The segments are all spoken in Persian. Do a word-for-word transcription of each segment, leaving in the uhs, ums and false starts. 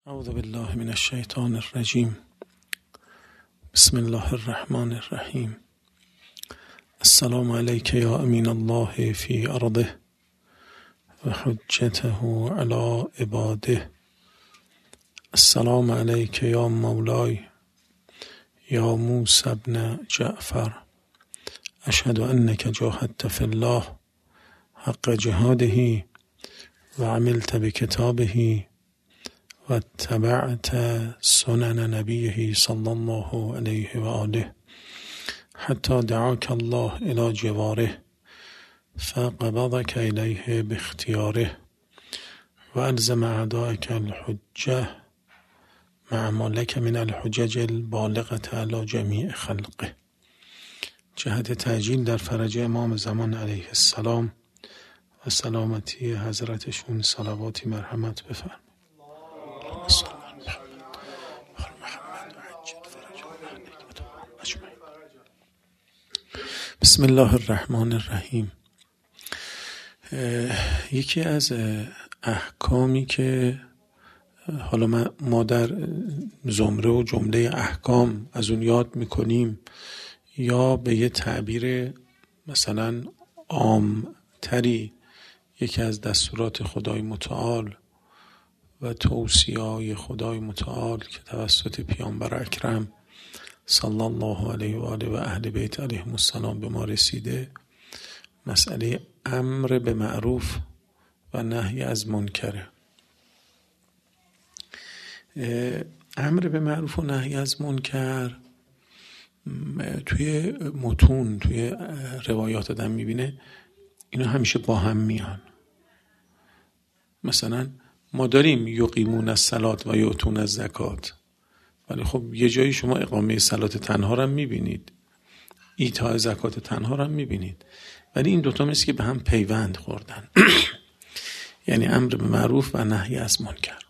اعوذ بالله من الشیطان الرجیم. بسم الله الرحمن الرحیم. السلام علیک یا امین الله فی ارضه و حجته علی عباده. السلام علیک یا مولای یا موسی بن جعفر. اشهد انک جاهدت فی الله حق جهاده و عملت بکتابه و اتبعت سنن نبیه صلی الله علیه و آله حتی دعاک الله الی جواره فقبضک الیه باختیاره و الزم اعدائک الحجه مع ما لک من الحجج البالغة علی جمیع خلقه. جهت تعجیل در فرج امام زمان علیه السلام و سلامتی حضرتشون صلواتی مرحمت بفرمایید. بسم الله الرحمن الرحیم. یکی از احکامی که حالا ما در زمره و جمله احکام از اون یاد میکنیم یا به یه تعبیر مثلا عامتری یکی از دستورات خدای متعال و توصیه‌های خدای متعال که توسط پیامبر اکرم صلی الله علیه و آله و اهل بیت علیهم السلام به ما رسیده، مسئله امر به معروف و نهی از منکره. امر به معروف و نهی از منکر توی متون، توی روایات آدم میبینه اینا همیشه با هم میان. مثلا ما داریم یقیمون الصلاة و یؤتون الزکات، ولی خب یه جایی شما اقامه صلات تنها رو هم میبینید، ایتاء زکات تنها رو هم میبینید، ولی این دوتا مثل که به هم پیوند خوردن. یعنی امر به معروف و نهی از منکر.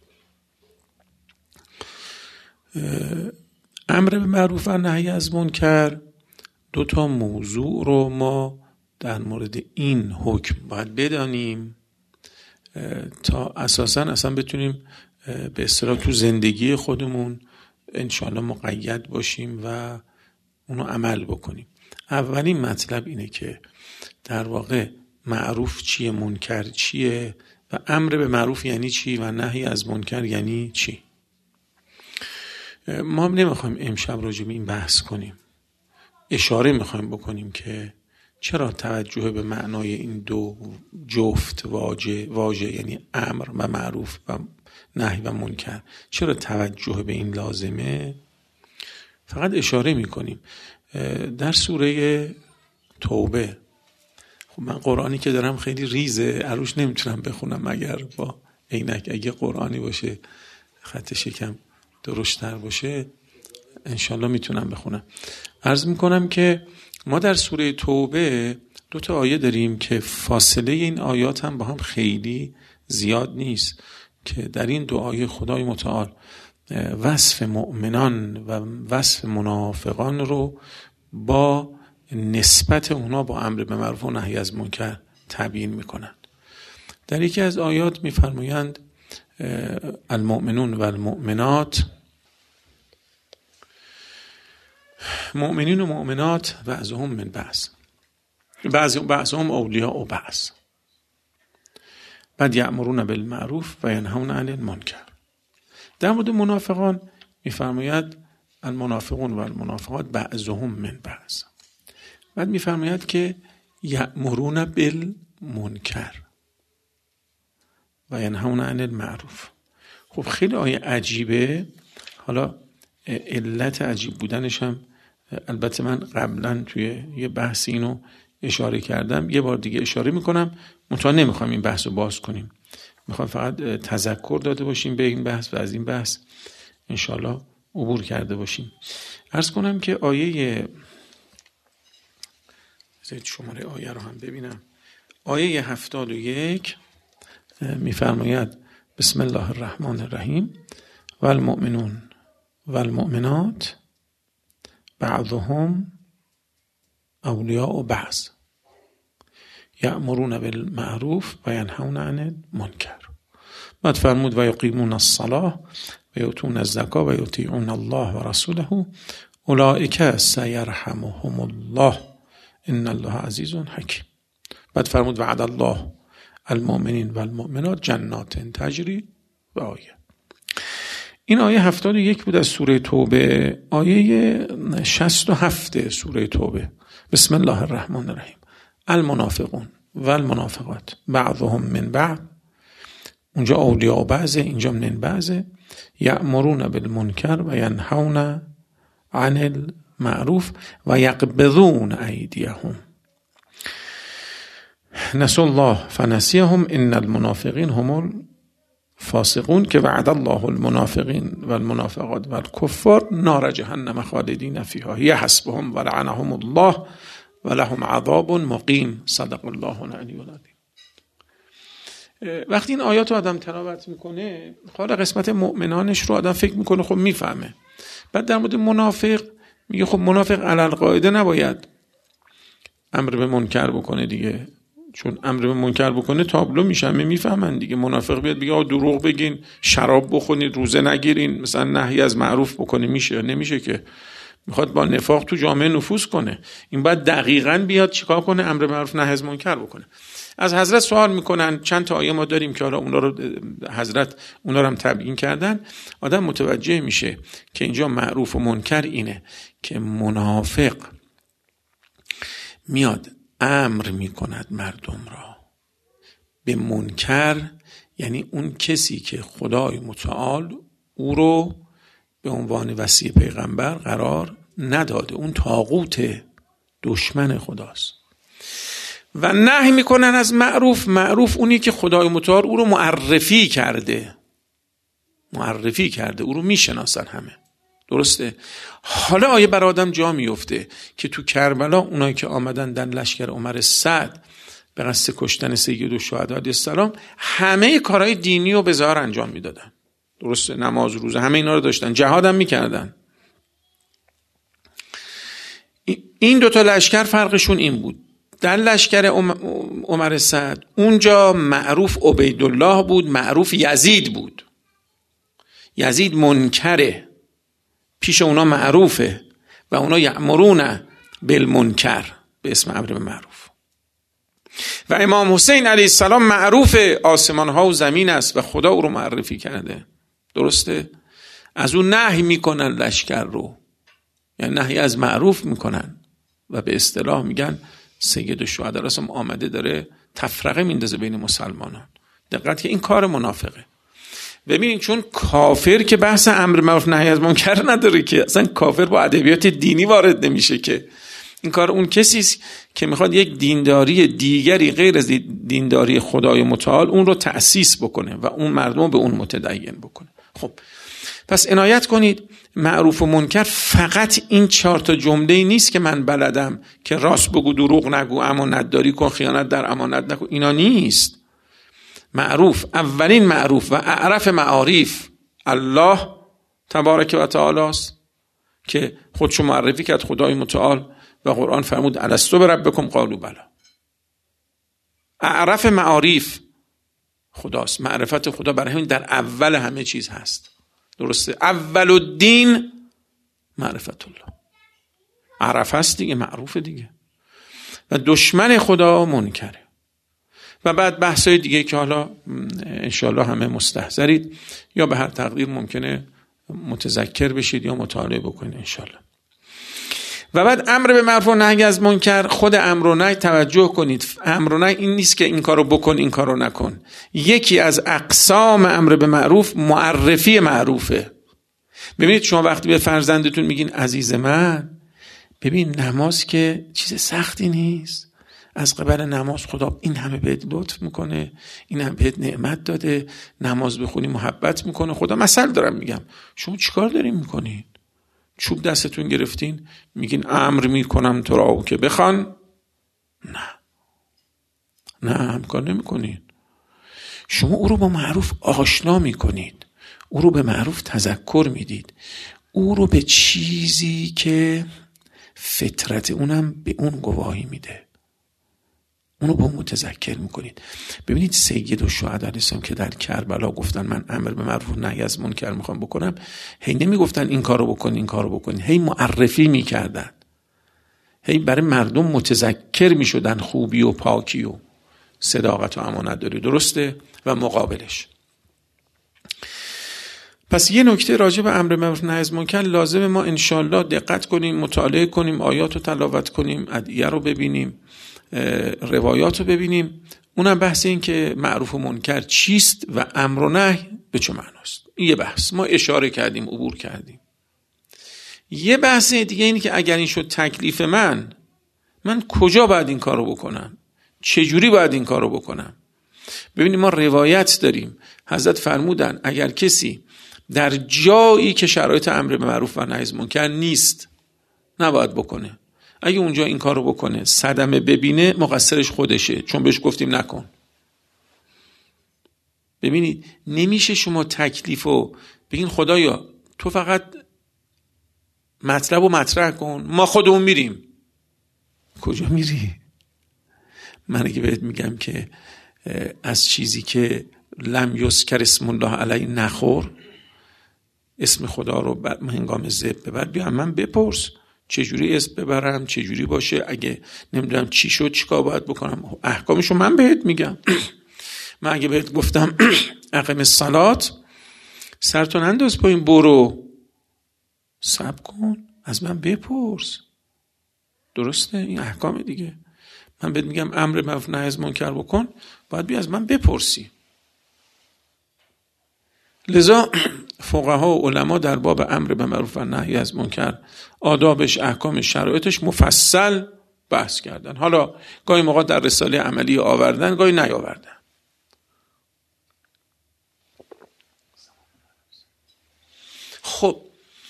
امر به معروف و نهی از منکر دو تا موضوع رو ما در مورد این حکم باید بدانیم تا اساساً اصلا بتونیم به اصطلاح تو زندگی خودمون انشاءالله مقید باشیم و اونو عمل بکنیم. اولین مطلب اینه که در واقع معروف چیه، منکر چیه و امر به معروف یعنی چی و نهی از منکر یعنی چی. ما هم نمیخوایم امشب راجع به این بحث کنیم، اشاره میخوایم بکنیم که چرا توجه به معنای این دو جفت واژه واژه یعنی امر و معروف و نهی و منکر، چرا توجه به این لازمه. فقط اشاره میکنیم. در سوره توبه، خب من قرآنی که دارم خیلی ریزه، عروش نمیتونم بخونم مگر با عینک. اگه قرآنی باشه خطش یکم درشتر باشه انشالله میتونم بخونم. عرض میکنم که ما در سوره توبه دو تا آیه داریم که فاصله این آیات هم با هم خیلی زیاد نیست، که در این دو آیه خدای متعال وصف مؤمنان و وصف منافقان رو با نسبت اونا با امر به معروف و نهی از منکر تبیین میکنند. در یکی از آیات میفرمایند المؤمنون و المؤمنات، مؤمنین و مؤمنات بعضهم من بعض، بعضهم اولیاء و بعض، بعد یأمرون بالمعروف و ینهون عن المنکر. در مورد منافقان میفرماید المنافقون و المنافقات بعضهم من بعض، بعد میفرماید که یأمرون بالمنکر و ینهون عن المعروف. خب خیلی آیه عجیبه. حالا علت عجیب بودنش هم البته من قبلا توی یه بحث اینو اشاره کردم، یه بار دیگه اشاره میکنم. منتها نمیخوایم این بحث رو باز کنیم، میخوایم فقط تذکر داده باشیم به این بحث و از این بحث انشالله عبور کرده باشیم. عرض کنم که آیه زید شماره آیه رو هم ببینم. آیه هفتاد و یک میفرماید بسم الله الرحمن الرحیم و المؤمنون و المؤمنات بعضهم اولیاء و بعض یأمرون بالمعروف و ینهون عن المنکر. بعد فرمود و یقیمون الصلاة و و یؤتون الزکا و یطیعون الله و رسوله اولئک سیرحمهم الله ان الله عزیز حکیم. بعد فرمود وعد الله المؤمنین و المؤمنات جنات تجری و آیه. این آیه هفتاد و یک بود از سوره توبه. آیه شصت و هفت سوره توبه. بسم الله الرحمن الرحیم. المنافقون و المنافقات بعضهم من بعض. اونجا اولیاء بعضه، اینجا من بعضه. یأمرون بالمنکر و ینهون عن المعروف و یقبضون ایدیهم. نسوا الله فنسیهم ان المنافقین هم الفاسقون که وعد الله المنافقین و المنافقات و الکفار نار جهنم خالدین فیها هی حسبهم و لعنهم الله و لهم عذاب مقیم. صدق الله العلی العظیم. وقتی این آیات رو آدم تلاوت میکنه، حالا قسمت مؤمنانش رو آدم فکر میکنه خب میفهمه. بعد در مورد منافق میگه خب منافق علی القاعده نباید امر به منکر بکنه دیگه، چون امر به منکر بکنه تابلو میشه، همه میفهمن دیگه. منافق بیاد بگه آقا دروغ بگین، شراب بخورید، روزه نگیرین، مثلا نهی از معروف بکنه، میشه؟ نمیشه که. میخواد با نفاق تو جامعه نفوذ کنه. این باید دقیقاً بیاد چیکار کنه؟ امر به معروف نهی از منکر بکنه. از حضرت سوال میکنن، چند تا آیه ما داریم که حالا اونا رو حضرت اونا رو هم تبیین کردن. آدم متوجه میشه که اینجا معروف و منکر اینه که منافق میاد امر میکند مردم را به منکر، یعنی اون کسی که خدای متعال او رو به عنوان وصی پیغمبر قرار نداده، اون طاغوت دشمن خداست. و نهی میکنن از معروف. معروف اونی که خدای متعال او رو معرفی کرده، معرفی کرده، او رو میشناسن همه. درسته؟ حالا آیه بر آدم جا میفته که تو کربلا اونایی که آمدن در لشکر عمر سعد به قصد کشتن سید الشهدا علیه السلام همه کارهای دینی رو به ظاهر انجام میدادن. درسته؟ نماز، روزه، همه اینا رو داشتن، جهاد هم میکردن. این دوتا لشکر فرقشون این بود. در لشکر عمر سعد اونجا معروف عبیدالله بود، معروف یزید بود. یزید منکره، پیش اونا معروفه و اونا یأمرون بالمنکر به اسم امر به معروف. و امام حسین علیه السلام معروف آسمان ها و زمین است و خدا او رو معرفی کرده. درسته؟ از اون نهی میکنن لشکر رو، یعنی نهی از معروف میکنن و به اصطلاح میگن سید الشهدا رسم آمده داره تفرقه میندازه بین مسلمانان. دقت که این کار منافقه. ببینید چون کافر که بحث امر معروف نهی از منکر نداره که، اصلا کافر با ادبیات دینی وارد نمیشه که. این کار اون کسی است که میخواد یک دینداری دیگری غیر از دینداری خدای متعال اون رو تأسیس بکنه و اون مردم به اون متدین بکنه. خب پس عنایت کنید، معروف و منکر فقط این چهار تا جمله نیست که من بلدم که راست بگو، دروغ نگو، امانت داری کن، خیانت در امانت نکن. اینا نیست. معروف، اولین معروف و اعرف معارف الله تبارک و تعالی است که خودشو معرفی کرد خدای متعال و قرآن فرمود الستو بربکم قالوا بلی. اعرف معارف خداست، معرفت خدا برای همین در اول همه چیز هست. درسته؟ اول الدین معرفت الله. عرف هست دیگه، معروف دیگه. و دشمن خدا منکره. و بعد بحثای دیگه که حالا انشاءالله همه مستحضرید یا به هر تقدیر ممکنه متذکر بشید یا مطالعه بکنید انشاءالله. و بعد امر به معروف و نهی از منکر. خود امر و نهی توجه کنید، امر و نهی این نیست که این کارو بکن این کارو نکن. یکی از اقسام امر به معروف معرفی معروفه. ببینید شما وقتی به فرزندتون میگین عزیز من، ببین نماز که چیز سختی نیست، از قبل نماز خدا این همه بهت لطف میکنه، این همه بهت نعمت داده، نماز بخونی محبت میکنه خدا. مثل دارم میگم، شما چیکار دارین میکنین؟ چوب دستتون گرفتین میگین امر میکنم تو را که بخوان؟ نه نه، همکار نمیکنین. شما او رو با معروف آشنا میکنید، او رو به معروف تذکر میدید، او رو به چیزی که فطرت اونم به اون گواهی میده. اونو با متذکر میکنید. ببینید سید الشهدا علیه السلام که در کربلا گفتن من امر به معروف و نهی از منکر میخوام بکنم، هی نمیگفتن این کارو بکن این کارو بکن، هی معرفی میکردن، هی برای مردم متذکر میشدن خوبی و پاکی و صداقت و امانت داری. درسته؟ و مقابلش. پس یه نکته راجع به امر معروف نهی از منکر لازم ما انشالله دقت کنیم، مطالعه کنیم، آیات رو تلاوت کنیم، ادعیه رو ببینیم، روایات رو ببینیم. اونم بحث این که معروف و منکر چیست و امر و نهی به چه معناست. این یه بحث ما اشاره کردیم، عبور کردیم. یه بحث دیگه اینه که اگر این شد تکلیف من، من کجا باید این کارو بکنم؟ چجوری باید این کارو بکنم؟ ببینید ما روایت داریم، حضرت فرمودن اگر کسی در جایی که شرایط امر به معروف و نهی از منکر نیست نباید بکنه. اگه اونجا این کارو بکنه صدمه ببینه، مقصرش خودشه، چون بهش گفتیم نکن. ببینید نمیشه شما تکلیفو بگین خدایا تو فقط مطلب و مطرح کن، ما خودمون میریم. کجا میری؟ من اگه بهت میگم که از چیزی که لم یذکر اسم الله علیه نخور، اسم خدا رو هنگام ذبح ببر، بیا من بپرس چجوری اسم ببرم، چجوری باشه، اگه نمیدونم چی شد چیکار باید بکنم، احکامشو من بهت میگم. من اگه بهت گفتم اقیم الصلات، سرتون انداز پایین برو، صبر کن از من بپرس. درسته؟ این احکام دیگه. من بهت میگم امر معروف نهی از منکر بکن، باید بیا از من بپرسی. لذا فقها و علما در باب امر به معروف و نهی از منکر، آدابش، احکام، شرایطش مفصل بحث کردن. حالا گاهی موقع در رساله عملی آوردن، گاهی نیاوردن. خب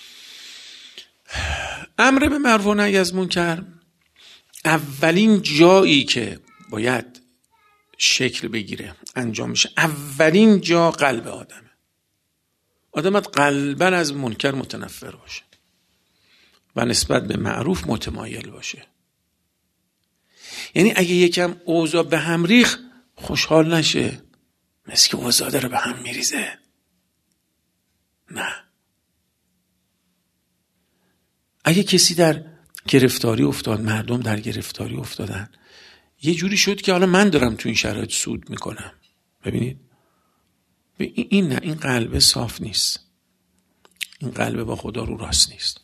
امر به معروف و نهی از منکر، اولین جایی که باید شکل بگیره، انجام میشه، اولین جا قلب آدمه. آدمت قلباً از منکر متنفر باشه و نسبت به معروف متمایل باشه. یعنی اگه یکم اوضاع به هم ریخت خوشحال نشه، مثل که اوضاع داره به هم میریزه. نه. اگه کسی در گرفتاری افتاد، مردم در گرفتاری افتادن، یه جوری شد که حالا من دارم تو این شرایط سود میکنم. ببینید این نه، این قلب صاف نیست، این قلب با خدا رو راست نیست.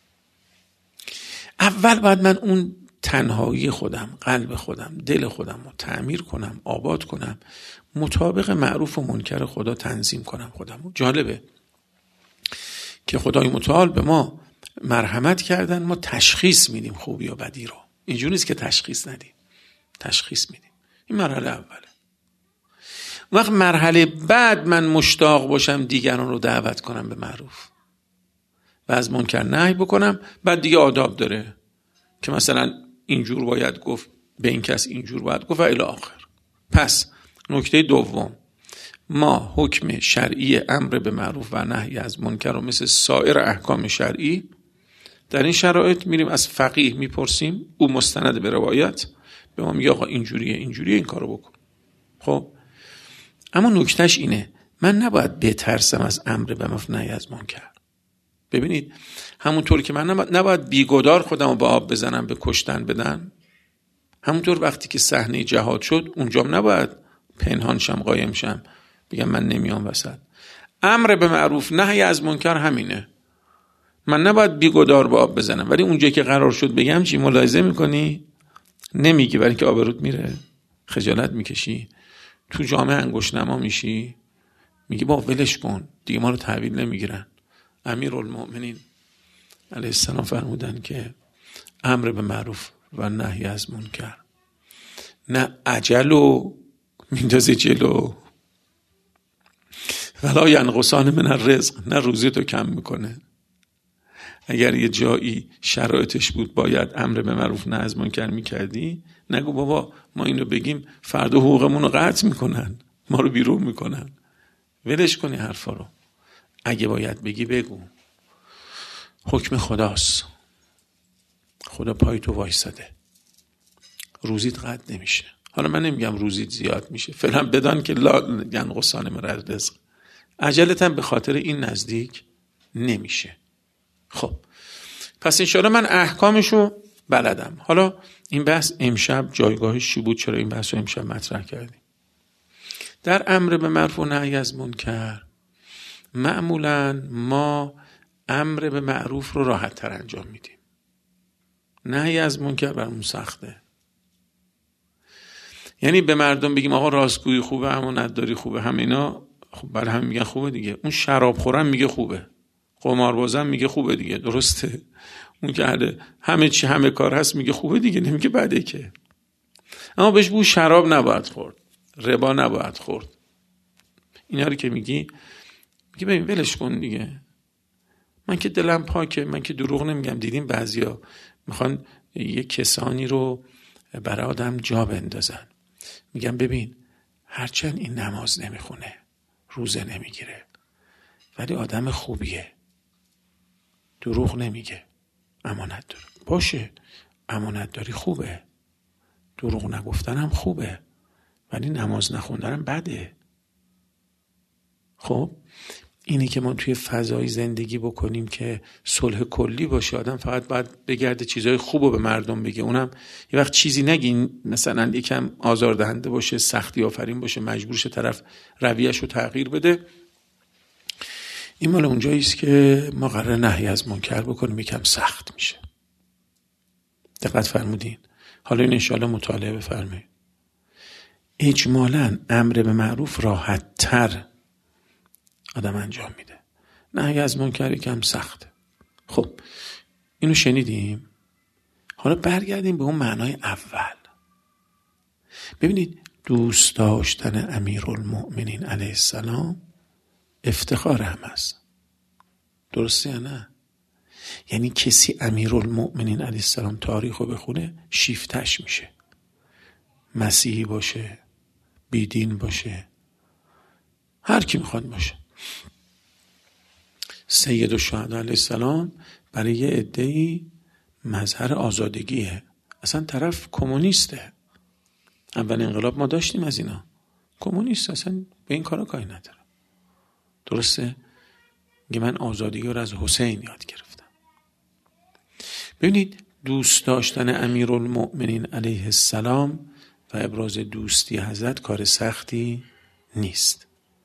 اول باید من اون تنهایی خودم، قلب خودم، دل خودم رو تعمیر کنم، آباد کنم، مطابق معروف و منکر خدا تنظیم کنم خودم. جالبه که خدای متعال به ما مرحمت کردن، ما تشخیص میدیم خوبی یا بدی رو. اینجوری نیست که تشخیص ندیم، تشخیص میدیم. این مرحله اوله. وقت مرحله بعد من مشتاق باشم دیگران رو دعوت کنم به معروف و از منکر نهی بکنم. بعد دیگه آداب داره که مثلا اینجور باید گفت، به این کس اینجور باید گفت و الی آخر. پس نکته دوم، ما حکم شرعی امر به معروف و نهی از منکر رو مثل سایر احکام شرعی در این شرایط میریم از فقیه میپرسیم، او مستند به روایت به ما میگه آقا اینجوریه اینجوریه این کارو بکن. خب اما نکتهش اینه، من نباید بترسم از امر به معروف نهی از منکر. ببینید همونطور که من نباید بیگدار خودم رو به آب بزنم، به کشتن بدن، همونطور وقتی که صحنه جهاد شد اونجام نباید پنهان شم، قایم شم، بگم من نمیام وسط. امر به معروف نهی از منکر همینه. من نباید بیگدار به آب بزنم، ولی اونجایی که قرار شد بگم چی ملاحظه میکنی؟ نمیگی، برای که آبروت میره، خجالت میکشی، تو جامعه انگشت نما میشی، میگی با ولش کن دیگه، ما رو تحویل نمیگیرن. امیرالمؤمنین علیه السلام فرمودن که امر به معروف و نهی از منکر نه عجلو میندازه جلو ولا ینقصان من الرزق، نه روزی تو کم میکنه. اگر یه جایی شرایطش بود باید امر به معروف نهی از منکر میکردی، نگو بابا ما اینو بگیم فردا حقوقمون رو قطع میکنن، ما رو بیرون میکنن. ولش کنی حرفا رو. اگه باید بگی بگو. حکم خداست، خدا پای تو وایساده، روزیت قطع نمیشه. حالا من نمیگم روزیت زیاد میشه، فعلا بدان که لا ینقصان من الرزق، عجلتاً به خاطر این نزدیک نمیشه. خب پس انشاءالله من احکامشو بلدم. حالا این بحث امشب جایگاهش چی بود؟ چرا این بحث رو امشب مطرح کردیم؟ در امر به معروف و نهی از منکر معمولاً ما امر به معروف رو راحت تر انجام میدیم، نهی از منکر برامون سخته. یعنی به مردم بگیم آقا راستگویی خوبه، امانتداری خوبه، همینا خب برای همین میگن خوبه دیگه. اون شراب خورم میگه خوبه، قماربازم میگه خوبه دیگه، درسته؟ اون که همه چی همه کار هست میگه خوبه دیگه، نمیگه بده که. اما بهش بگو شراب نباید خورد، ربا نباید خورد، اینا رو که میگی میگه ببین ولش کن دیگه، من که دلم پاکه، من که دروغ نمیگم. دیدیم بعضیا میخوان یه کسانی رو برای آدم جا بندازن، میگم ببین هرچند این نماز نمیخونه، روزه نمیگیره، ولی آدم خوبیه، دروغ نمیگه، امانت داره. باشه امانت داری خوبه، دروغ نگفتنم خوبه، ولی نماز نخوندنم بده. خب اینی که ما توی فضای زندگی بکنیم که صلح کلی باشه، آدم فقط باید بگرده چیزای خوبو به مردم بگه، اونم یه وقت چیزی نگین مثلا یکم آزاردهنده باشه، سختی آفرین باشه، مجبور شه طرف رویه‌شو تغییر بده. این مال اونجایی است که ما قراره نهی از منکر بکنیم، یکم سخت میشه. دقت فرمودین؟ حالا این انشاءالله مطالعه بفرمایید. اجمالاً امر به معروف راحت تر آدم انجام میده، نهی از منکر یکم سخته. خب اینو شنیدیم، حالا برگردیم به اون معنای اول. ببینید دوست داشتن امیرالمؤمنین علیه السلام افتخار هم است، درسته یا نه؟ یعنی کسی امیرالمؤمنین علیه السلام تاریخ رو بخونه شیفتش میشه، مسیحی باشه، بیدین باشه، هر کی میخواد باشه. سید الشهدا علیه السلام برای یه عده‌ای مظهر آزادگیه، اصلا طرف کمونیسته. اول انقلاب ما داشتیم از اینا، کمونیست، اصلا به این کارا کاری نداره، درسته؟ میگه من آزادگی رو از حسین یاد گرفتم. ببینید دوست داشتن امیرالمؤمنین علیه السلام و ابراز دوستی حضرت کار سختی نیست.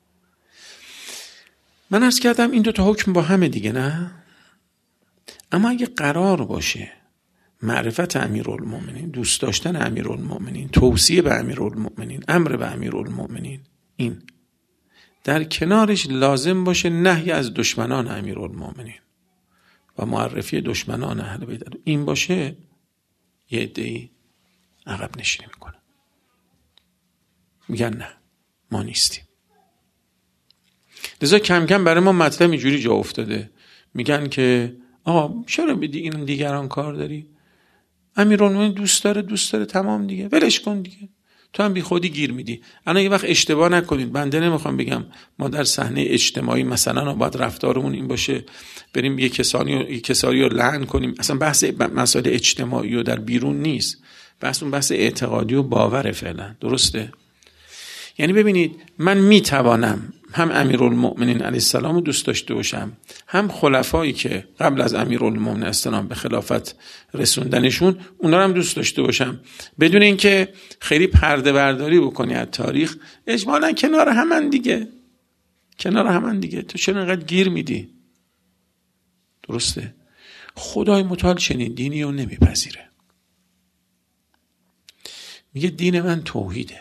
من عرض کردم این دو تا حکم با همه دیگه، نه؟ اما اگه قرار باشه معرفت امیرالمؤمنین، دوست داشتن امیرالمؤمنین، توصیه به امیرالمؤمنین، امر به امیرالمؤمنین، این در کنارش لازم باشه نهی از دشمنان امیرالمؤمنین و معرفی دشمنان اهل بیت، این باشه، یه عده‌ای عقب نشینی میکنه، میگن نه ما نیستیم. لذا کم کم برای ما مطلب اینجوری جا افتاده، میگن که آقا چرا بدی این دیگران کار داری؟ امیرالمومنین دوست داره دوست داره تمام دیگه، ولش کن دیگه، تو هم بی خودی گیر میدی. انا یه وقت اشتباه نکنید، بنده نمیخوام بگم ما در صحنه اجتماعی مثلا باید رفتارمون این باشه بریم یه کسانی و یه کسانی رو لعن کنیم، اصلا بحث مسائل اجتماعی و در بیرون نیست، بحث اون بحث اعتقادی و باور فعلا، درسته؟ یعنی ببینید من میتوانم هم امیرالمؤمنین علیه السلام رو دوست داشته باشم، هم خلفایی که قبل از امیرالمؤمنین السلام به خلافت رسوندنشون اونا رو هم دوست داشته باشم، بدون اینکه خیلی پرده برداری بکنی از تاریخ. اجمالاً کنار همن دیگه، کنار همن دیگه، تو چرا اینقدر گیر میدی؟ درسته؟ خدای متعال چنین دینی رو نمیپذیره، میگه دین من توحیده.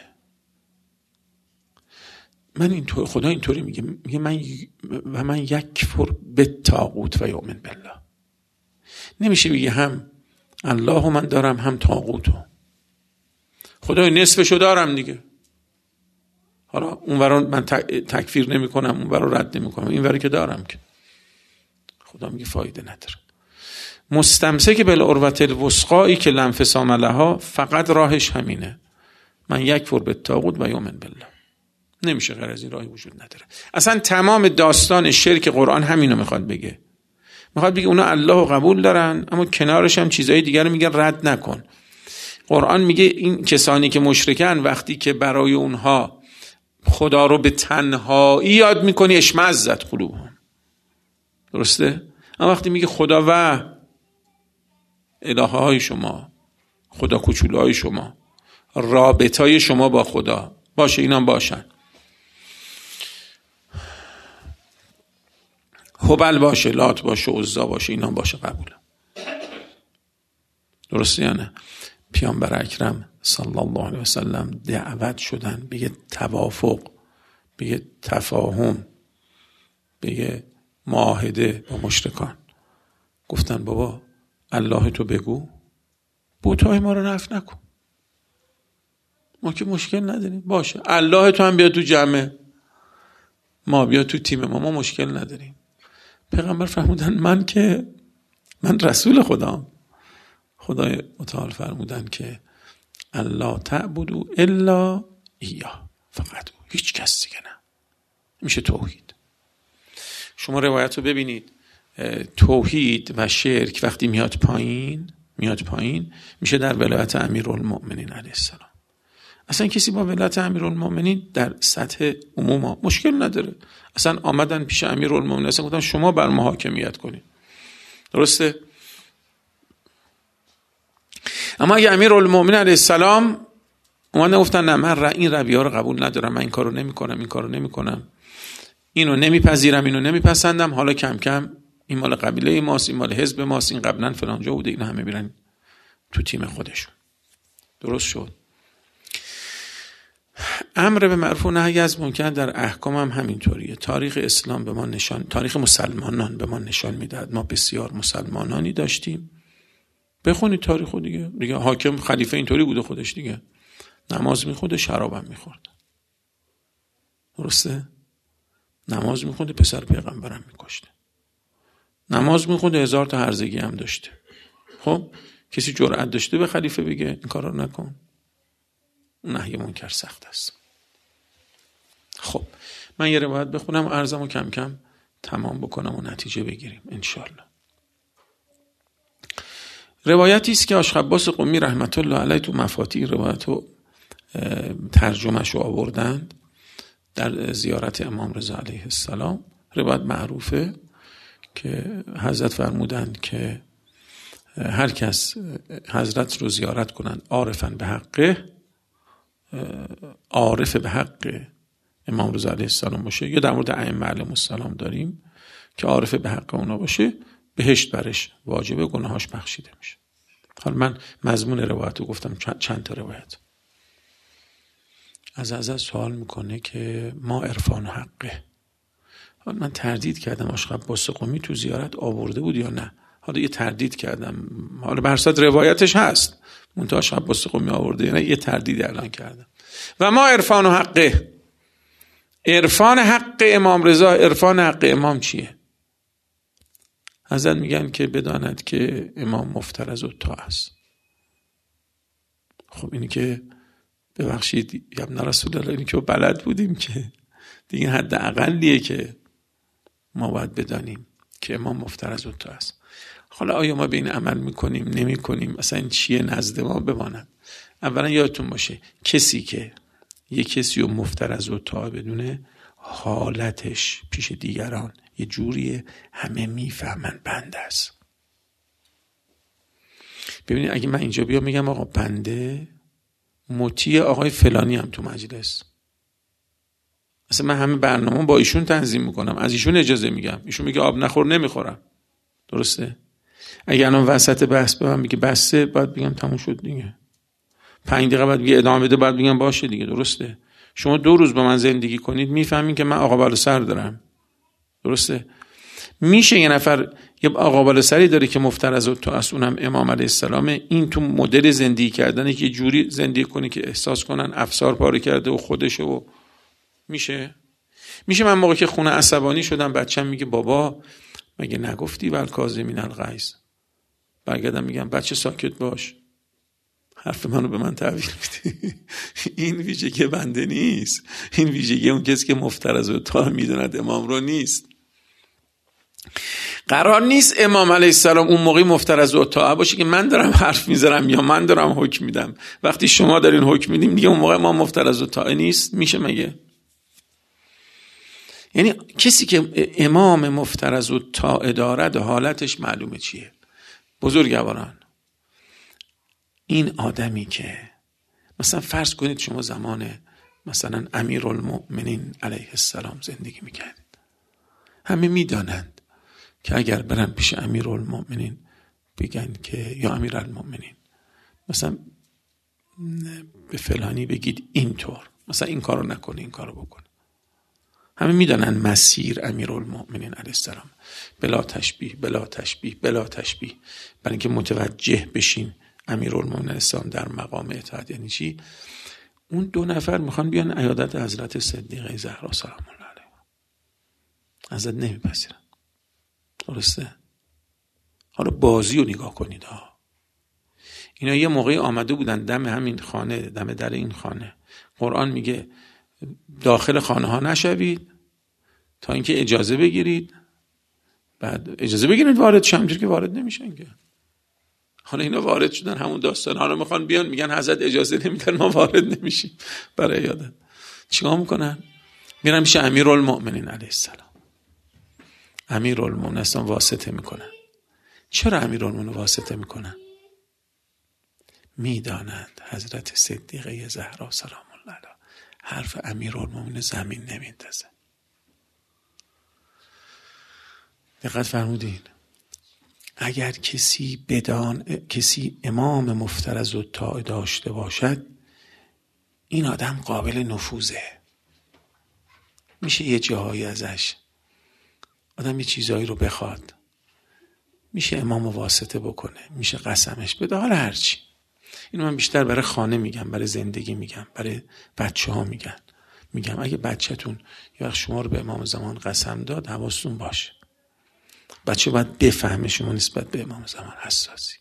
من این تو خدا اینطوری میگه، میگه من و من یکفر بالطاغوت و یؤمن بالله. نمیشه بگه هم الله من دارم هم طاغوتو، خدای نصفشو دارم دیگه، حالا اونورا من تکفیر نمی کنم، اونورا رد نمی کنم، اینوری که دارم که خدا میگه فایده نداره. مستمسک بالعروة الوثقی که لا انفصام لها، فقط راهش همینه، من یکفر بالطاغوت و یؤمن بالله. نمیشه غیر از این راهی وجود نداره. اصلا تمام داستان شرک قرآن همینو میخواد بگه، میخواد بگه اونا الله قبول دارن اما کنارش هم چیزای دیگر رو میگن رد نکن. قرآن میگه این کسانی که مشرکن وقتی که برای اونها خدا رو به تنهایی یاد میکنی اشمئزت قلوبهم. درسته؟ اما وقتی میگه خدا و الهه های شما، خدا کوچولوهای شما، رابطای شما با خدا باشه، اینا باشن، هبل باشه، لات باشه، عزا باشه، اینا باشه، قبوله. درسته یا نه؟ پیامبر اکرم صلی الله علیه وسلم دعوت شدن به توافق، به تفاهم، به معاهده با مشرکان. گفتن بابا الله تو بگو، بت‌های ما رو نفی نکن، ما که مشکل نداریم. باشه الله تو هم بیا تو جمع ما، بیا تو تیم ما، ما مشکل نداریم. پیغمبر فرمودن من که من رسول خدام. خدای متعال فرمودن که الله تعبدو الا ایاه، فقط او، هیچ کس دیگه نه. میشه توحید. شما روایت رو ببینید، توحید و شرک وقتی میاد پایین میاد پایین میشه در ولایت امیرالمؤمنین علیه السلام. اصلا کسی با ولایت امیرالمؤمنین در سطح عموم مشکل نداره. اصلا آمدن پیش امیرالمؤمنین اصلا گفتن شما بر ما حاکمیت کنید. درسته؟ اما اگه امیرالمؤمنین علیه السلام اومدن گفتن نه من این رویه ها رو قبول ندارم، من این کارو نمیکنم، این کارو نمیکنم، اینو نمیپذیرم، اینو نمیپسندم، حالا کم کم این مال قبیله ماست، این مال حزب ماست، این قبلا فلان جا بوده، اینا همه میرن تو تیم خودشون. درست شد؟ امر به معروف و نهی از منکر در احکام هم همینطوریه. تاریخ اسلام به ما نشان، تاریخ مسلمانان به ما نشان میدهد ما بسیار مسلمانانی داشتیم. بخونید تاریخو دیگه. دیگه حاکم خلیفه اینطوری بوده خودش دیگه، نماز میخونده، شرابم میخورد. درسته؟ نماز میخونده، پسر پیغمبرم میکشته. نماز میخونده، هزار تا هرزگی هم داشته. خب کسی جرأت داشته به خلیفه بگه این کارا رو نکن؟ نهی منکر سخت است. خب من یه روایت بخونم، عرضمو کم کم تمام بکنم و نتیجه بگیریم انشالله. روایتی است که آشخباس قمی رحمت الله علیه تو مفاتیح روایتو ترجمهشو آوردند در زیارت امام رضا علیه السلام. روایت معروفه که حضرت فرمودند که هر کس حضرت رو زیارت کنند عارفاً به حقه، عارف به حق امام رضا علیه السلام باشه، یا در مورد ائمه علیهم السلام داریم که عارف به حق اونا باشه، بهشت برش واجبه، گناهاش بخشیده میشه. حالا من مضمون روایت رو گفتم، چند تا روایت. از از سوال میکنه که ما عرفان و حقه. حالا من تردید کردم آشخباس قمی تو زیارت آورده بود یا نه. حالا یه تردید کردم، حالا به هر صورت روایتش هست، منتها آشخباس قمی آورده یا نه، یه تردید اعلان کردم. و ما عرفان و حقه، عرفان حق امام رضا، عرفان حق امام چیه؟ حضرت میگن که بداند که امام مفترض الطاعه است. خب اینی که ببخشید یا ابن رسول الله، اینی که بلد بودیم که دیگه حد اقلیه که ما باید بدانیم که امام مفترض الطاعه است. حالا آیا ما به این عمل میکنیم نمی کنیم، اصلا این چیه نزد ما بماند؟ اولا یادتون باشه کسی که یک کسی رو مفترض الطاعه بدونه، حالتش پیش دیگران یه جوریه همه میفهمن بنده است. ببینید اگه من اینجا بیام میگم آقا بنده مطیع آقای فلانی هم تو مجلس، اصلا من همه برنامه با ایشون تنظیم میکنم، از ایشون اجازه میگم، ایشون میگه آب نخور نمیخورم. درسته؟ اگه الان وسط بحث به من میگه بسته، باید بگم تموم شد دیگه. پنج دقیقه بعد بگه ادامه بده، باید بگم باشه دیگه. درسته؟ شما دو روز با من زندگی کنید میفهمین که من آقا بالا سر دارم. درسته؟ میشه یه نفر یه آقا بالا سری داره که مفترض الطاعه است، اونم امام علیه السلام، این تو مدل زندگی کردنه که یه جوری زندگی کنه که احساس کنن افسار پاره کرده و خودشه. و میشه میشه من موقعی که خونه عصبانی شدم بچه‌م میگه بابا مگه نگفتی والکاظمین الغیظ؟ برگردم میگم بچه ساکت باش، حرف منو به من تحویل میدی. این ویژگی بنده نیست، این ویژگی اون کسی که مفترض الطاعه میدوند امام رو نیست. قرار نیست امام علیه السلام اون موقع مفترض الطاعه باشه که من دارم حرف میذارم یا من دارم حکم میدم. وقتی شما دارین حکم میدیم دیگه اون موقع امام مفترض الطاعه نیست؟ میشه مگه؟ یعنی کسی که امام مفترض الطاعه دارد حالتش معلومه چیه. بزرگواران، این آدمی که مثلا فرض کنید شما زمان مثلا امیرالمؤمنین علیه السلام زندگی میکردید، همه میدانند که اگر برن پیش امیرالمؤمنین بگن که یا امیرالمؤمنین مثلا به فلانی بگید اینطور، مثلا این کارو نکنه این کارو بکنه، همه میدانن مسیر امیرالمؤمنین علیه السلام بلا تشبیه بلا تشبیه بلا تشبیه. برای اینکه متوجه بشین امیرالمؤمنین علیه السلام در مقام اطاعت یعنی چی، اون دو نفر میخوان بیان عیادت حضرت صدیقه زهرا سلام الله علیها، حضرت نمیپذیرن. درسته؟ حالا بازی رو نگاه کنید ها. اینا یه موقعی آمده بودن دم همین خانه، دم در این خانه، قرآن میگه داخل خانه ها نشوید تا اینکه اجازه بگیرید، بعد اجازه بگیرید وارد شن، همینجوری که وارد نمیشن که. حالا اینا وارد شدن، همون داستان، حالا میخوان بیان میگن حضرت اجازه نمیدن ما وارد نمیشیم برای عیادت. چیکار میکنن؟ میرن میشه امیرالمؤمنین علیه السلام. امیرالمؤمنین اصلا واسطه میکنن. چرا امیرالمؤمنین واسطه میکنن؟ میدانند حضرت صدیقه زهرا سلام الله علیها حرف امیرالمؤمنین زمین نمیندازه. دقت فرمودین؟ اگر کسی بدان کسی امام مفترض الطاعه داشته باشد، این آدم قابل نفوذه. میشه یه جاهایی ازش آدم یه چیزایی رو بخواد، میشه امام واسطه بکنه، میشه قسمش بده، حالا هرچی. اینو من بیشتر برای خانه میگم، برای زندگی میگم، برای بچه ها میگم. میگم اگه بچه‌تون یا شما رو به امام زمان قسم داد، حواستون باشه. بچه باید بفهمه شما نسبت به امام زمان حساسی.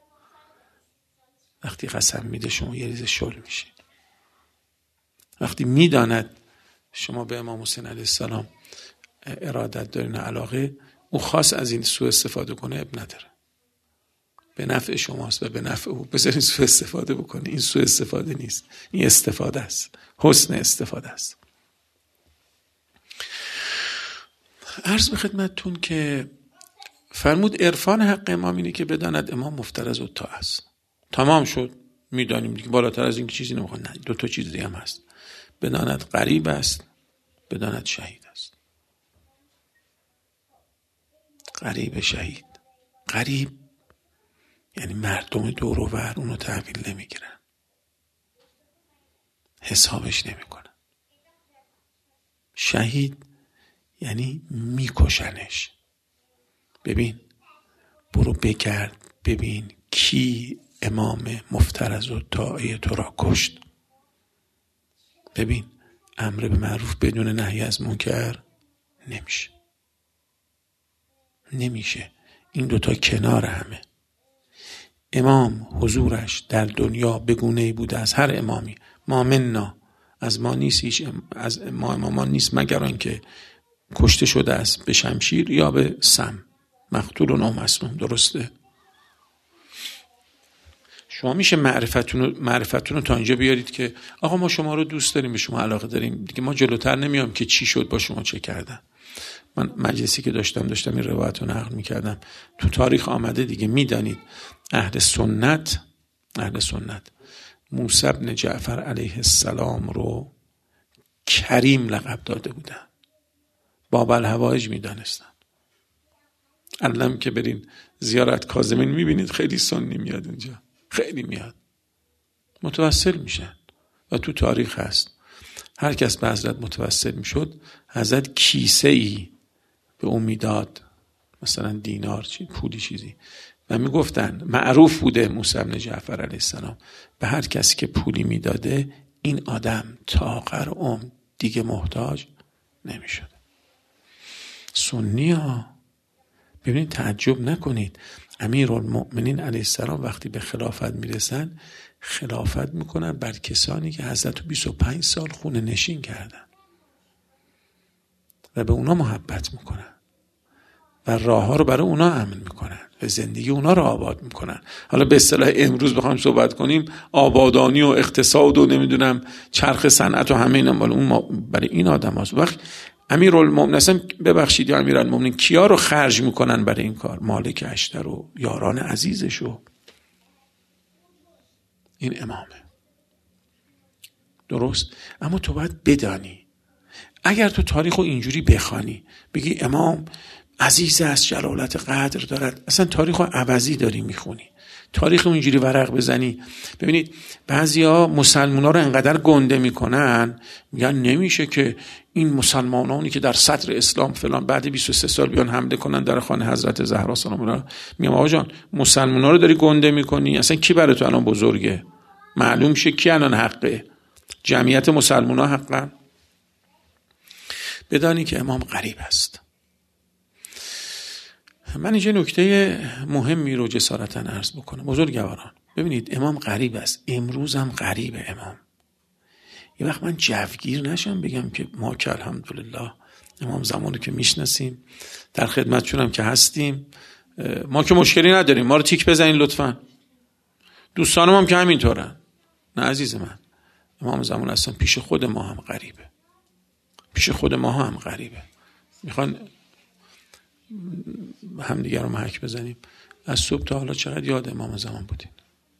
وقتی قسم میده شما یه ریزه شل میشید. وقتی میداند شما به امام حسین علیه السلام ارادت دارین و علاقه، او خاص از این سوء استفاده کنه اب نداره، به نفع شماست و به نفع او. بذارین سوء استفاده بکنه. این سوء استفاده نیست، این استفاده است، حسن استفاده است. عرض به خدمتتون که فرمود عرفان حق امام اینه که بداند امام مفترض الطاعه است. تمام شد، میدانیم دیگه، بالاتر از این چیزی نمیخواد. نه، دو تا چیز دیگه هم هست. بداند قریب است، بداند شهید است. قریب شهید. قریب یعنی مردم دور و بر اونو تحویل نمیگیرن، حسابش نمیکنن. شهید یعنی میکشنش. ببین، برو بگرد ببین کی امام مفترض الطاعه تو را کشت. ببین، امر به معروف بدون نهی از منکر نمیشه. نمیشه. این دوتا کنار همه. امام حضورش در دنیا به گونه‌ای بوده از هر امامی. ما مننا، از ما نیست، هیچ از ما امامان نیست مگر آنکه کشته شده است به شمشیر یا به سم، مقتول و مسموم. درسته؟ شما میشه معرفتون معرفتون رو تا اینجا بیارید که آقا ما شما رو دوست داریم، به شما علاقه داریم دیگه، ما جلوتر نمیام که چی شد با شما، چه کردن. من مجلسی که داشتم داشتم این روایت رو نقل میکردم، تو تاریخ آمده دیگه. میدانید اهل سنت اهل سنت موسی بن جعفر علیه السلام رو کریم لقب داده بودن، باب الحوائج میدانستن. علم که برین زیارت کاظمین میبینید خیلی سنی میاد اونجا، خیلی میاد، متوسل میشن. و تو تاریخ هست هر کس به حضرت متوسل میشد، حضرت کیسه ای به اون میداد، مثلا دینار چی پولی چیزی، و میگفتن معروف بوده موسی بن جعفر علیه السلام به هر کسی که پولی میداده این آدم تا آخر عمر دیگه محتاج نمیشد. سنی ها. ببینید، تعجب نکنید، امیرالمؤمنین علیه السلام وقتی به خلافت میرسن، خلافت میکنن بر کسانی که حضرت بیست و پنج سال خونه نشین کردن و به اونا محبت میکنن و راه ها رو برای اونا امن میکنن و زندگی اونا رو آباد میکنن. حالا به اصطلاح امروز بخوایم صحبت کنیم آبادانی و اقتصاد و نمیدونم چرخ صنعت و همه اینا مال اون برای این آدم هاست. وقت امیرالمومنین اصلا ببخشید یا امیرالمومنین کیا رو خرج میکنن برای این کار؟ مالک اشتر و یاران عزیزشو. این امامه. درست؟ اما تو باید بدانی اگر تو تاریخ رو اینجوری بخوانی بگی امام عزیز است، جلالت قدر دارد، اصلا تاریخ رو عوضی داری میخونی. تاریخ رو اینجوری ورق بزنی. ببینید بعضیا مسلمونا رو انقدر گنده میکنن میگن نمیشه که این مسلمانانی که در صدر اسلام فلان بعد بیست و سه سال بیان حمله کنن در خانه حضرت زهرا سلام الله. میگم آقا جان مسلمونا رو داری گنده میکنی، اصلا کی برای تو الان بزرگه؟ معلوم شه کی الان حقه؟ جمعیت مسلمونا حقن؟ بدانی که امام غریب است. من اینجا نکته مهمی رو جسارتاً عرض بکنم. بزرگواران ببینید امام غریب است، امروز هم غریبه امام. یه وقت من جوگیر نشم بگم که ما که الحمدلله امام زمانی که میشناسیم در خدمتشون هم که هستیم ما که مشکلی نداریم، ما رو تیک بزنین لطفاً. دوستانم هم که همینطورن. نه عزیز من، امام زمان اصلا پیش خود ما هم غریبه، پیش خود ما هم غریبه. میخوان هم دیگر رو محک بزنیم. از صبح تا حالا چقدر یاد امام زمان بودین؟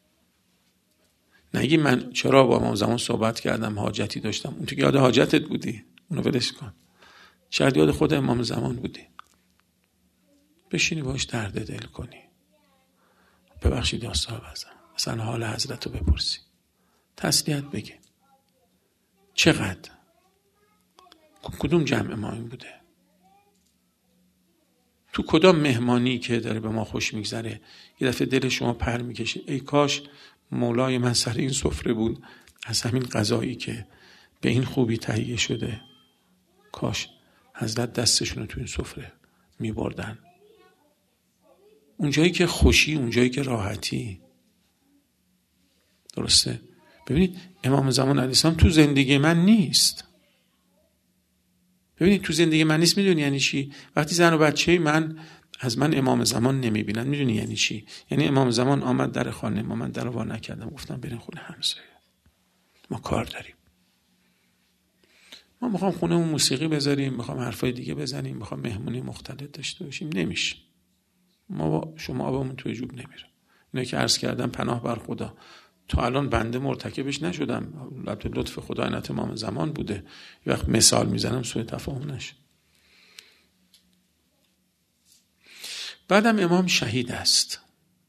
نگی من چرا با امام زمان صحبت کردم حاجتی داشتم. اون تو که یاد حاجتت بودی، اونو ولش کن. شاید یاد خود امام زمان بودی. بشینی باش درد دل کنی. ببخشید یا صاحب ازم مثلا حال حضرت رو بپرسی، تسلیت بگی. چقدر کدوم جمع ما این بوده؟ تو کدام مهمانی که داره به ما خوش میگذره یه دفعه دل شما پر میکشه ای کاش مولای من سر این سفره بود، از همین غذایی که به این خوبی تهیه شده کاش حضرت دستشون رو تو این سفره میبردن. اونجایی که خوشی، اونجایی که راحتی. درسته؟ ببینید امام زمان علیه السلام تو زندگی من نیست. ببینید تو زندگی من نیست میدونی یعنی چی؟ وقتی زن و بچه من از من امام زمان نمیبینن میدونی یعنی چی؟ یعنی امام زمان آمد در خانه ما، من در رو وا نکردم، گفتم برین خونه همسایه، ما کار داریم، ما میخوام خونهمون موسیقی بذاریم، میخوام حرفای دیگه بزنیم، میخوام مهمونی مختلط داشته باشیم. نمیشه. ما با شما آبمون توی جوب نمیره. اینه که عرض کردم پناه بر خدا. تا الان بنده مرتکبش نشدم، البته لطف خدا عنایت امام زمان بوده. یه وقت مثال میزنم سوء تفاهم نشه. بعدم امام شهید است.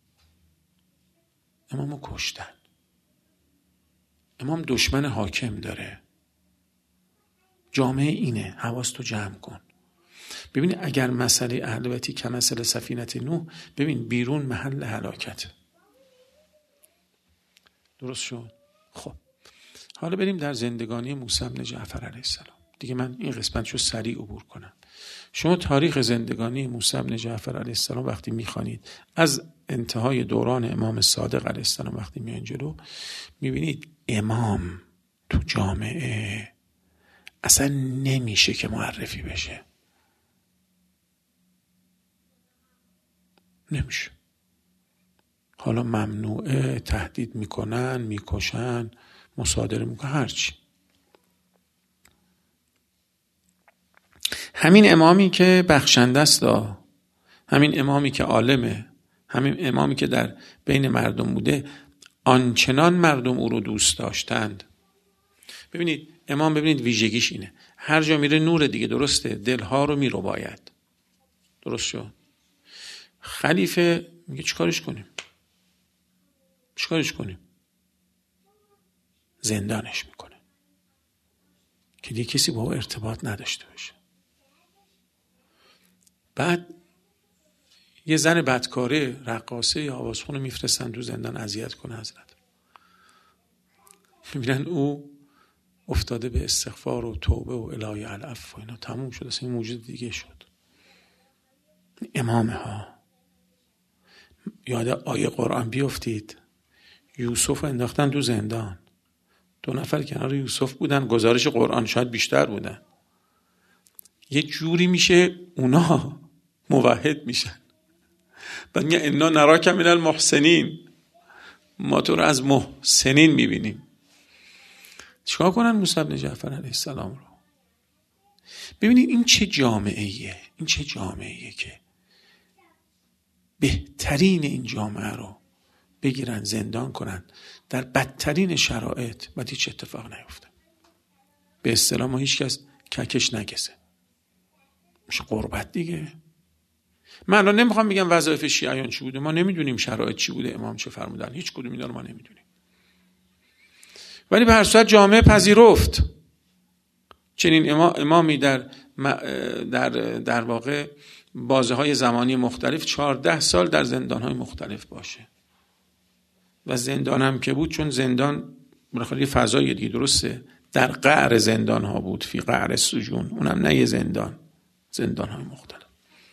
امامو کشتن. امام دشمن حاکم داره. جامعه اینه، حواستو جمع کن. ببین اگر مسئله اهل بیتی که مسئله سفینه نوح، ببین بیرون محل هلاکت. درست شد؟ خب حالا بریم در زندگانی موسی بن جعفر علیه السلام. دیگه من این قسمتشو سریع عبور کنم. شما تاریخ زندگانی موسی بن جعفر علیه السلام وقتی میخوانید از انتهای دوران امام صادق علیه السلام وقتی میان جلو، میبینید امام تو جامعه اصلا نمیشه که معرفی بشه. نمیشه. حالا ممنوعه، تهدید میکنن، میکشن، مصادره میکنن، هرچی. همین امامی که بخشنده است، همین امامی که عالمه، همین امامی که در بین مردم بوده، آنچنان مردم او رو دوست داشتند. ببینید امام، ببینید ویژگیش اینه، هر جا میره نور دیگه. درسته؟ دلها رو میرو باید. درست شد؟ خلیفه میگه چیکارش کنیم؟ چیکارش کنیم؟ زندانش میکنه که دیگه کسی با او ارتباط نداشته باشه. بعد یه زن بدکاره رقاصه یا آوازخون رو میفرستن تو زندان اذیت کنه حضرت. میبینن او افتاده به استغفار و توبه و الهی العفو و اینا، تموم شد، اصلا موجود دیگه شد. امامه ها. یاد آیه قرآن بیافتید، یوسف انداختن تو زندان، دو نفر کنار یوسف بودن، گزارش قرآن شاید بیشتر بودن. یه جوری میشه اونا موحد میشن. بعد میگه انا نراک من المحسنین، ما تو رو از محسنین میبینیم. چیکار کنن موسی بن جعفر علیه السلام رو؟ ببینید این چه جامعه ایه، این چه جامعه ایه که بهترین این جامعه رو بگیرن زندان کنن در بدترین شرایط، بعد هیچ اتفاق نیفته. به اصطلاح ما هیچ کس ککش نگزه. میشه قربت دیگه. من الان نمیخوام بگم وظایف شیعیان چی بوده، ما نمیدونیم شرایط چی بوده، امام چه فرمودن، هیچ کدوم اینا رو ما نمیدونیم. ولی به هر صورت جامعه پذیرفت چنین امامی در در در واقع بازه های زمانی مختلف چهارده سال در زندان های مختلف باشه. و زندان هم که بود، چون زندان برای فضای دیگه، درسته، در قعر زندان ها بود، فی قعر السجون، اونم نه یه زندان، زندان های مختلف.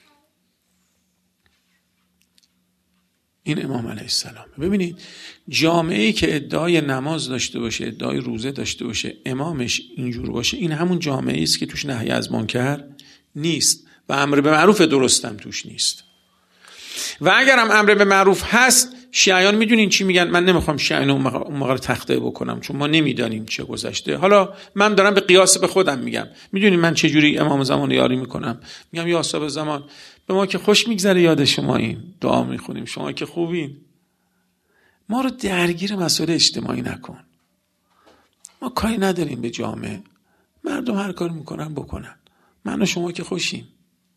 این امام علیه السلام. ببینید جامعه‌ای که ادعای نماز داشته باشه، ادعای روزه داشته باشه، امامش اینجور باشه، این همون جامعه‌ای است که توش نهی از منکر نیست و امر به معروف درستم توش نیست. و اگر هم امر به معروف هست، شیعیان میدونین چی میگن؟ من نمیخوام شیعیان اون موقع رو تخته بکنم چون ما نمیدانیم چه گذشته. حالا من دارم به قیاس به خودم میگم. میدونین من چه جوری امام زمان یاری میکنم؟ میگم یا صاحب زمان، به ما که خوش میگذره یاد شما این دعا میخونیم، شما که خوبین، ما رو درگیر مسائل اجتماعی نکن. ما کاری نداریم به جامعه، مردم هر کاری میکنن بکنن، من و شما که خوشیم.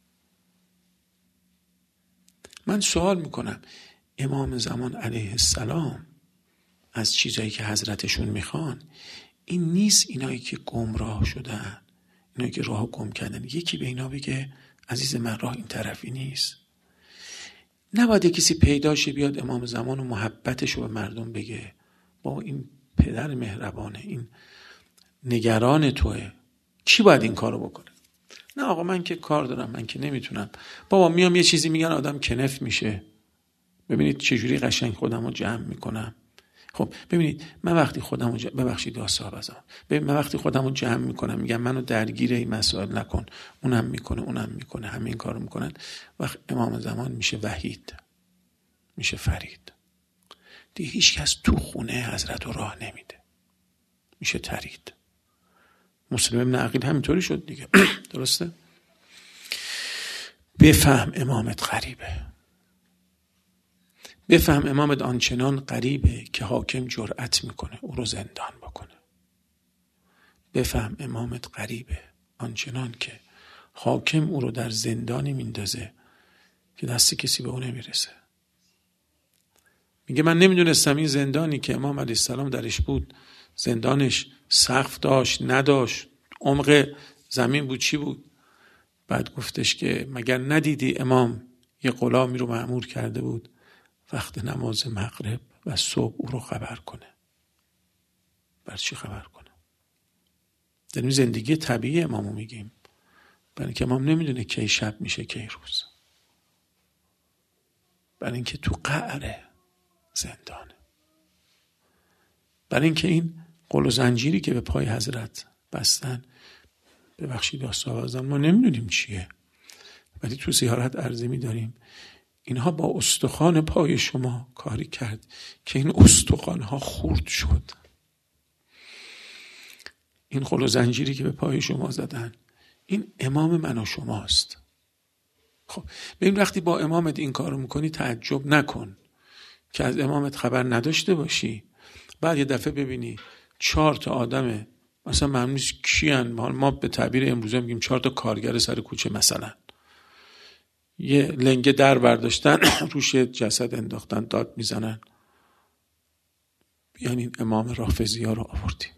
من سوال میکنم امام زمان علیه السلام از چیزایی که حضرتشون میخوان این نیست اینایی که گمراه شدن، اینایی که راه گم کردن، یکی به اینا بگه عزیز من راه این طرفی نیست. نباید کسی پیدا شه بیاد امام زمان و محبتش رو به مردم بگه با این پدر مهربانه، این نگران توه، کی باید این کارو بکنه؟ نه آقا من که کار دارم، من که نمیتونم. بابا میام یه چیزی میگن آدم کنف میشه. ببینید چجوری قشنگ خودم رو جمع میکنم. خب ببینید من وقتی خودم رو جمع... ببخشید یا صاحب ازم، ببین من وقتی خودم رو جمع میکنم میگم منو درگیر این مسائل نکن، اونم میکنه اونم میکنه، همین کارو میکنن، وقت امام زمان میشه وحید، میشه فرید، دیگه هیچ کس تو خونه حضرت رو راه نمیده، میشه ترید. مسلم ابن عقیل همینطوری شد دیگه. درسته؟ بفهم امامت غریبه، بفهم امامت آنچنان غریبه که حاکم جرأت میکنه او رو زندان بکنه. بفهم امامت غریبه آنچنان که حاکم او رو در زندانی میندازه که دست کسی به او نمیرسه. میگه من نمیدونستم این زندانی که امام علیه السلام درش بود زندانش سقف داشت نداشت، عمق زمین بود چی بود. بعد گفتش که مگر ندیدی امام یه غلامی رو مأمور کرده بود وقت نماز مغرب و صبح او رو خبر کنه. بر چی خبر کنه؟ در این زندگی طبیعی امامو میگیم، برای اینکه امام نمیدونه کی شب میشه کی روز، برای اینکه تو قعر زندانه، برای اینکه این قل و زنجیری که به پای حضرت بستن، ببخشید آسابازان ما نمیدونیم چیه، ولی تو زیارت عرضی داریم اینها با استخوان پای شما کاری کرد که این استخوانها خورد شد. این قل و زنجیری که به پای شما زدن این امام من و شماست. خب ببین وقتی با امامت این کارو میکنی تعجب نکن که از امامت خبر نداشته باشی. بعد یه دفعه ببینی چهار تا آدمه مثلا معلوم نیست کیان، ما به تعبیر امروزه میگیم چهار تا کارگر سر کوچه مثلا یه لنگه در برداشتن روش جسد انداختن داد میزنن، بیان این امام رافضی ها رو آوردیم،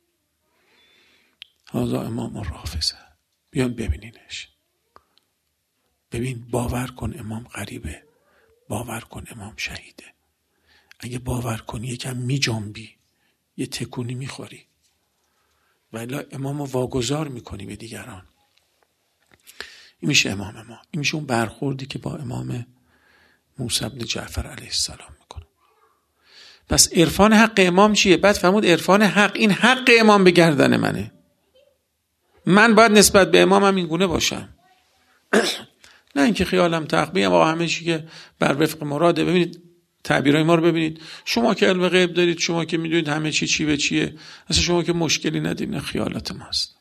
هذا امام رافضه، بیان ببینینش. ببین باور کن امام غریبه، باور کن امام شهیده. اگه باور کنی یکم می جنبی، یه تکونی میخوری، ولی امام رو واگذار میکنی به دیگران. این میشه امام ما، این میشه اون برخوردی که با امام موسی بن جعفر علیه السلام میکنه. پس عرفان حق امام چیه؟ بعد فرمود عرفان حق، این حق امام به گردن منه، من باید نسبت به امامم این گونه باشم. نه اینکه خیالم تقبیم و همه چی که بر وفق مراده. ببینید تعبیرهای ما رو ببینید، شما که علم غیب دارید، شما که میدونید همه چی چی به چیه، اصلا شما که مشکلی ندید، نه خیالات ماست.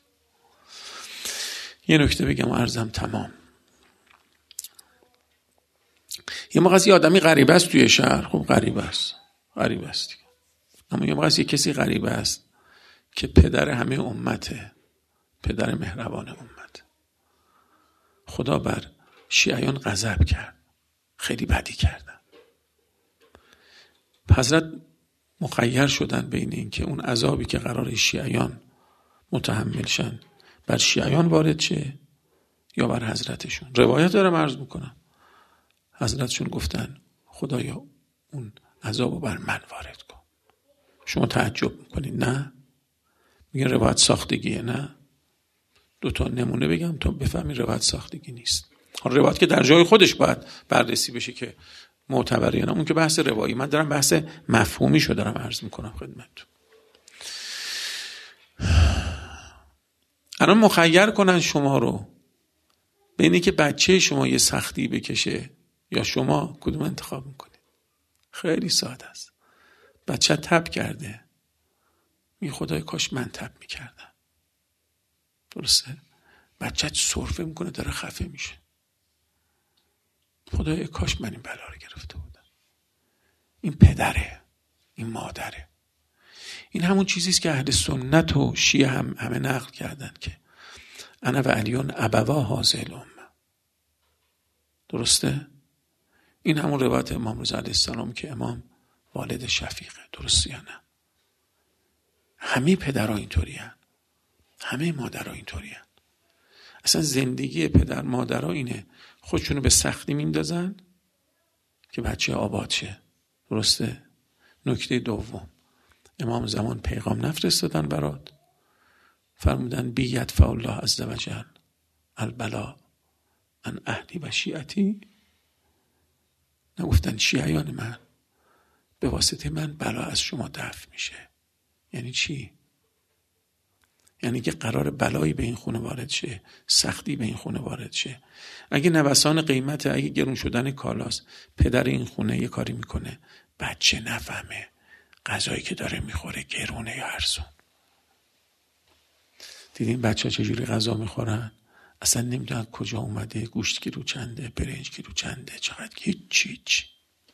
یه نکته بگم و عرضم تمام. یه موقع یه آدمی غریب است توی شهر، خب غریب است غریب است دیگه. اما یه موقع یه کسی غریب است که پدر همه امته، پدر مهربان امت. خدا بر شیعیان غضب کرد، خیلی بدی کردن. حضرت مخیر شدن بین این که اون عذابی که قرار شیعیان متحمل شن بر شیعیان وارد شه یا بر حضرتشون. روایت دارم عرض میکنم، حضرتشون گفتن خدایا اون عذابو بر من وارد کن. شما تعجب میکنید؟ نه. میگن روایت ساختگیه؟ نه. دو تا نمونه بگم تا بفهمی روایت ساختگی نیست. روایت که در جای خودش باید بررسی بشه که معتبره یا نه، اون که بحث روایی. من دارم بحث مفهومی شو دارم عرض میکنم خدمتتون. الان مخیر کنن شما رو بینی که بچه شما یه سختی بکشه یا شما، کدوم انتخاب میکنید؟ خیلی ساده است. بچه تب کرده، می خدای کاش من تب میکردم. درسته؟ بچه سرفه میکنه داره خفه میشه، خدای کاش من این بلا رو گرفته بودم. این پدره، این مادره. این همون چیزیست که اهل سنت و شیعه هم همه نقل کردن که انا و علیون ابوا هذه الامه. درسته؟ این همون روایت امام رضا علیه السلام که امام والد شفیقه. درسته یا نه؟ همه پدرها اینطوری هن. همه مادرها اینطوری هن. اصلا زندگی پدر مادرها اینه، خودشونو به سختی میندازن که بچه آباد شه. درسته؟ نکته دوم، امام زمان پیغام نفرستادن برات، فرمودن بی یدفع الله عز و جل البلا عن اهلی و شیعتی. نگفتن شیعیان من به واسطه من بلا از شما دفع میشه. یعنی چی؟ یعنی که قرار بلایی به این خونه وارد شه، سختی به این خونه وارد شه. اگه نوسان قیمت، اگه گرون شدن کالاست، پدر این خونه یه کاری میکنه بچه نفهمه غذایی که داره میخوره گرونه یا ارزون. دیدین بچه ها چجوری غذا میخورن؟ اصلا نمیدونن کجا اومده، گوشت کیلو چنده، برنج کیلو چنده، چقدر، هیچ هیچ.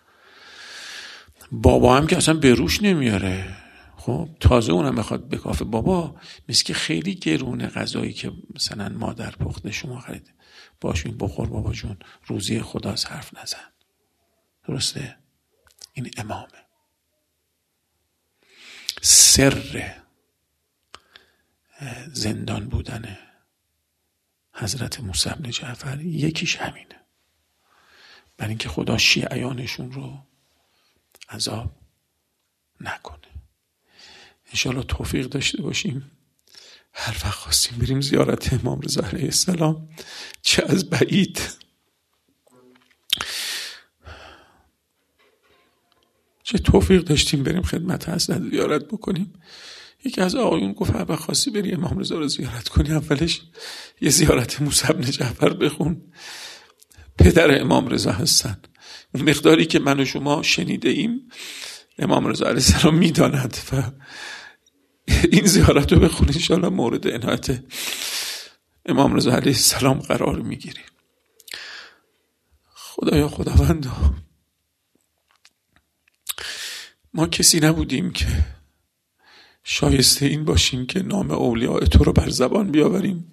بابا هم که اصلا به روش نمیاره. خب تازه اونم بخواد بکافه بابا مثل که خیلی گرونه غذایی که مثلا مادر پخته شما خرید، باشین بخور بابا جون، روزی خداست، حرف نزن. درسته؟ این امامه. سر زندان بودن حضرت موسی بن جعفر یکیش همینه، برای اینکه خدا شیعیانشون رو عذاب نکنه. انشاءالله توفیق داشته باشیم هر وقت خواستیم بریم زیارت امام رضا علیه السلام، چه از بعید چه توفیق داشتیم بریم خدمت حضرت زیارت بکنیم. یکی از آقایون گفت هر وقت خواستی بری امام رضا رو زیارت کنی اولش یه زیارت موسی بن جعفر بخون، پدر امام رضا هستن. اون مقداری که من و شما شنیده ایم امام رضا علیه السلام میداند و این زیارت رو بخون، انشاءالله مورد عنایت امام رضا علیه السلام قرار میگیری. خدایا خداوند، ما کسی نبودیم که شایسته این باشیم که نام اولیاء تو رو بر زبان بیاوریم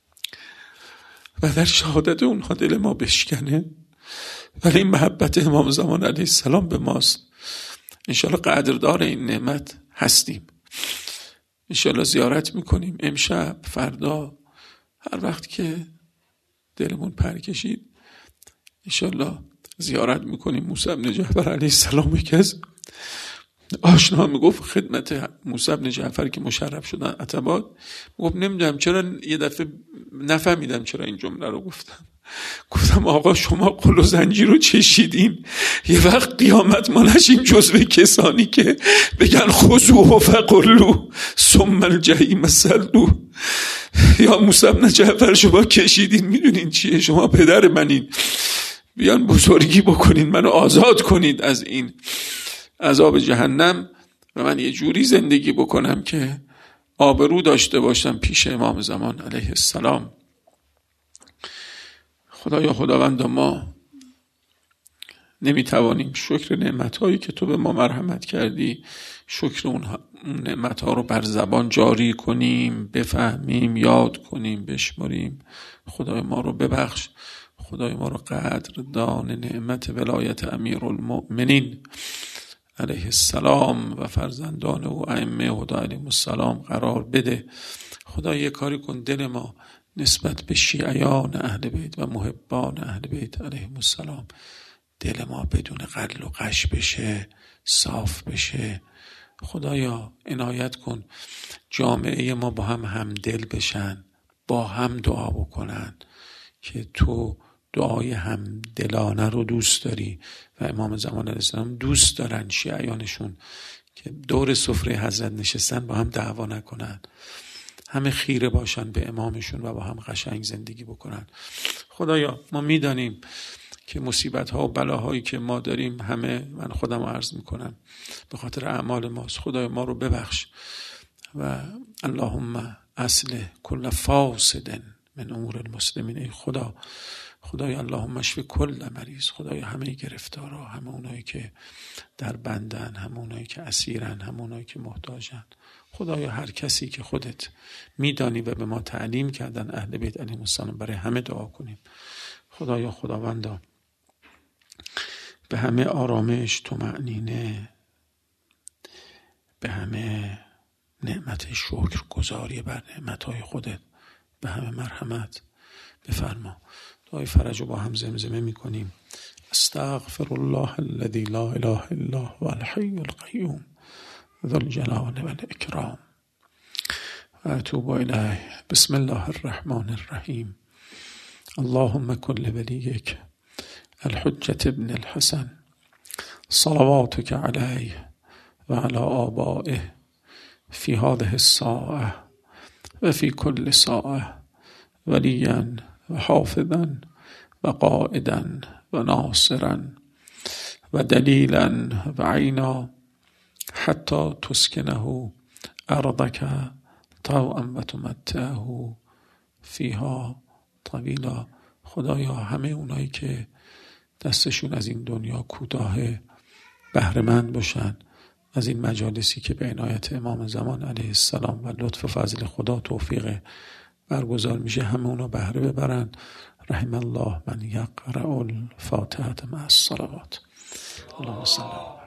و در شهادت اونها دل ما بشکنه، ولی این محبت امام زمان علیه السلام به ماست. انشاءالله قدردار این نعمت هستیم. انشاءالله زیارت میکنیم امشب، فردا، هر وقت که دلمون پر کشید انشاءالله زیارت میکنیم موسی بن جعفر علیه السلام. یکی از آشنا میگفت خدمت موسی بن جعفر که مشرف شدن عتبات، میگفت نمیدونم چرا یه دفعه نفهمیدم چرا این جمله رو گفتم، گفتم آقا شما قل و زنجیر رو چشیدین، یه وقت قیامت ما نشیم جزو کسانی که بگن خذوه فغلوه ثم الجحیم صلوه. یا موسی بن جعفر شما کشیدین، میدونین چیه، شما پدر منین، بیان بزرگی بکنین منو آزاد کنید از این عذاب جهنم و من یه جوری زندگی بکنم که آبرو داشته باشم پیش امام زمان علیه السلام. خدایا خداوند ما نمیتوانیم شکر نعمتهایی که تو به ما مرحمت کردی، شکر اون نعمتها رو بر زبان جاری کنیم، بفهمیم، یاد کنیم، بشماریم. خدای ما رو ببخش، خدای ما رو قدردان نعمت ولایت امیرالمؤمنین علیه السلام و فرزندان و ائمه هدی علیهم السلام قرار بده. خدا یه کاری کن دل ما نسبت به شیعیان اهل بیت و محبان اهل بیت علیهم السلام دل ما بدون غل و غش بشه، صاف بشه. خدایا عنایت کن جامعه ما با هم همدل بشن، با هم دعا بکنن که تو دعای همدلانه رو دوست داری و امام زمان علیه السلام دوست دارن شیعیانشون که دور سفره حضرت نشستن با هم دعوا نکنن، همه خیره باشن به امامشون و با هم قشنگ زندگی بکنن. خدایا ما میدانیم که مصیبت ها و بلاهایی که ما داریم همه، من خودم عرض میکنم، به خاطر اعمال ماست. خدای ما رو ببخش و اللهم اصلح کل فاسد من امور المسلمین. ای خدا، خدای اللهم اشف کل مریض، خدای همه گرفتارا، همه اونایی که در بندن، همه اونایی که اسیرن، همه اونایی که محتاجن. خدایا هر کسی که خودت میدانی و به ما تعلیم کردن اهل بیت علیهم السلام برای همه دعا کنیم. خدایا خداوندا به همه آرامش، طمأنینه، به همه نعمت شکر گزاری بر نعمتهای خودت، به همه مرحمت بفرما. دعای فرج رو با هم زمزمه میکنیم. استغفر الله الذي لا اله الا هو الحي القيوم ذو الجلال والاکرام و اتوب الیه. بسم الله الرحمن الرحیم. اللهم کن لولیک الحجة ابن الحسن صلواتك عليه وعلى آبائه في هذه الساعة وفي كل ساعة وليا وحافظا وقائدا وناصرا ودليلا وعينا حتى تسكنه أرضك طوعا وتمتعه فيها طویلا. خدایا همه اونایی که دستشون از این دنیا کوتاهه بهره‌مند باشن از این مجالسی که به عنایت امام زمان علیه السلام و لطف و فضل خدا توفیق برگزار میشه، همه اونا بهره ببرن. رحم الله من یقرأ الفاتحة مع الصلوات. اللهم صل